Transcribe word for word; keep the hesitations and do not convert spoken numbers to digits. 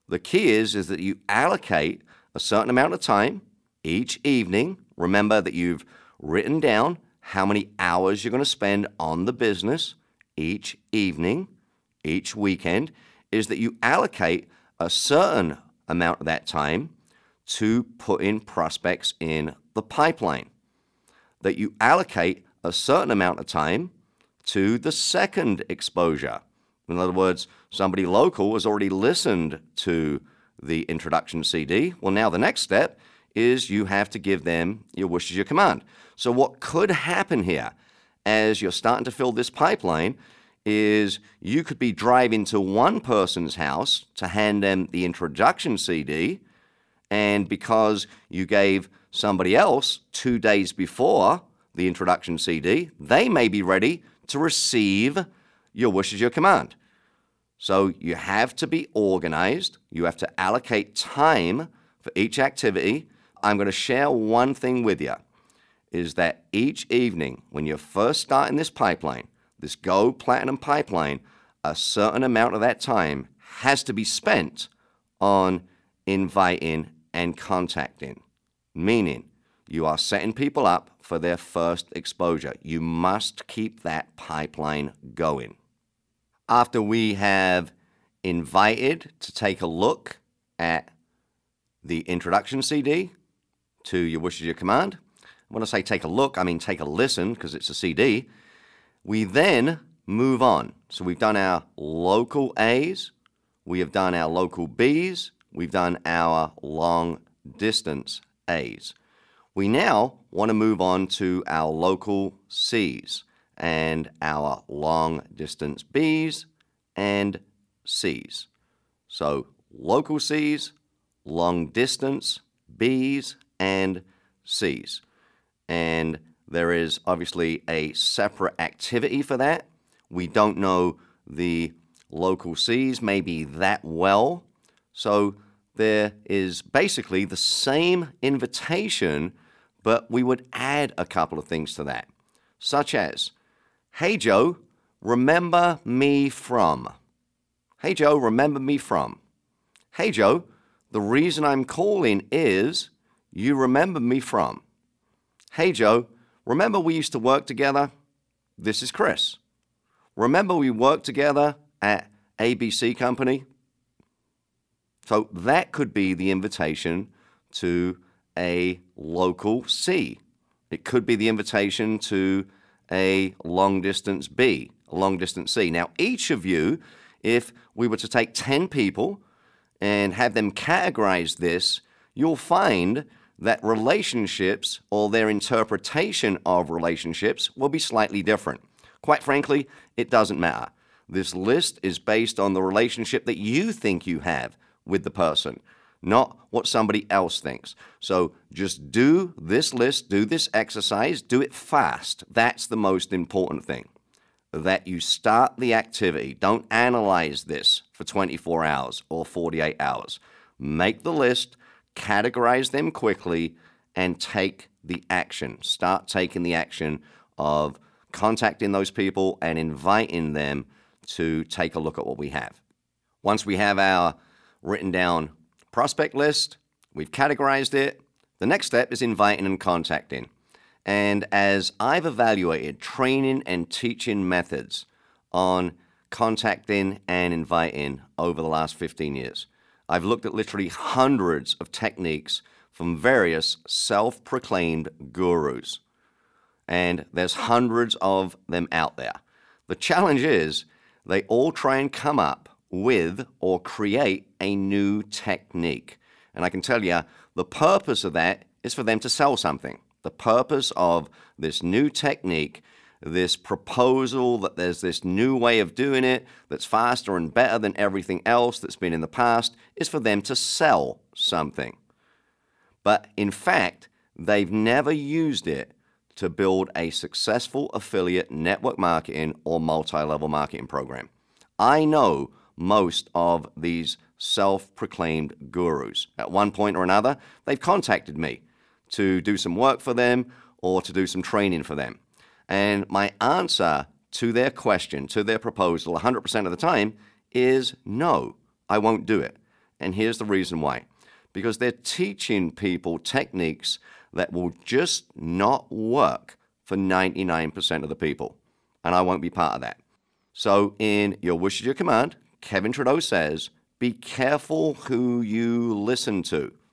The key is, is that you allocate a certain amount of time each evening. Remember that you've written down how many hours you're going to spend on the business each evening, each weekend, is that you allocate a certain amount of that time to put in prospects in the pipeline. That you allocate a certain amount of time to the second exposure. In other words, somebody local has already listened to the introduction C D. Well, now the next step is you have to give them your wish is your command. So what could happen here as you're starting to fill this pipeline is you could be driving to one person's house to hand them the introduction C D, and because you gave somebody else two days before the introduction C D, they may be ready to receive your wish is your command. So you have to be organized. You have to allocate time for each activity. I'm going to share one thing with you, is that each evening when you're first starting this pipeline, this Go Platinum pipeline, a certain amount of that time has to be spent on inviting and contacting, meaning you are setting people up for their first exposure. You must keep that pipeline going. After we have invited to take a look at the introduction C D to your wish is your command, when I say take a look, I mean take a listen because it's a C D. We then move on. So we've done our local A's, we have done our local B's, we've done our long distance A's. We now want to move on to our local C's and our long distance B's and C's. So local C's, long distance B's and C's. And there is obviously a separate activity for that. We don't know the local C's maybe that well. So there is basically the same invitation, but we would add a couple of things to that, such as, hey Joe, remember me from. Hey Joe, remember me from. Hey Joe, the reason I'm calling is you remember me from. Hey Joe, remember we used to work together? This is Chris. Remember we worked together at A B C Company? So that could be the invitation to a local C. It could be the invitation to a long distance B, a long distance C. Now, each of you, if we were to take ten people and have them categorize this, you'll find that relationships or their interpretation of relationships will be slightly different. Quite frankly, it doesn't matter. This list is based on the relationship that you think you have with the person, not what somebody else thinks. So just do this list, do this exercise, do it fast. That's the most important thing, that you start the activity. Don't analyze this for twenty-four hours or forty-eight hours. Make the list, categorize them quickly, and take the action. Start taking the action of contacting those people and inviting them to take a look at what we have. Once we have our written down prospect list, we've categorized it, the next step is inviting and contacting. And as I've evaluated training and teaching methods on contacting and inviting over the last fifteen years, I've looked at literally hundreds of techniques from various self-proclaimed gurus. And there's hundreds of them out there. The challenge is they all try and come up with or create a new technique. And I can tell you, the purpose of that is for them to sell something. The purpose of this new technique, this proposal that there's this new way of doing it that's faster and better than everything else that's been in the past, is for them to sell something. But in fact, they've never used it to build a successful affiliate network marketing or multi-level marketing program. I know most of these self-proclaimed gurus. At one point or another, they've contacted me to do some work for them or to do some training for them. And my answer to their question, to their proposal, one hundred percent of the time is no, I won't do it. And here's the reason why. Because they're teaching people techniques that will just not work for ninety-nine percent of the people. And I won't be part of that. So in Your Wish is Your Command, Kevin Trudeau says, be careful who you listen to.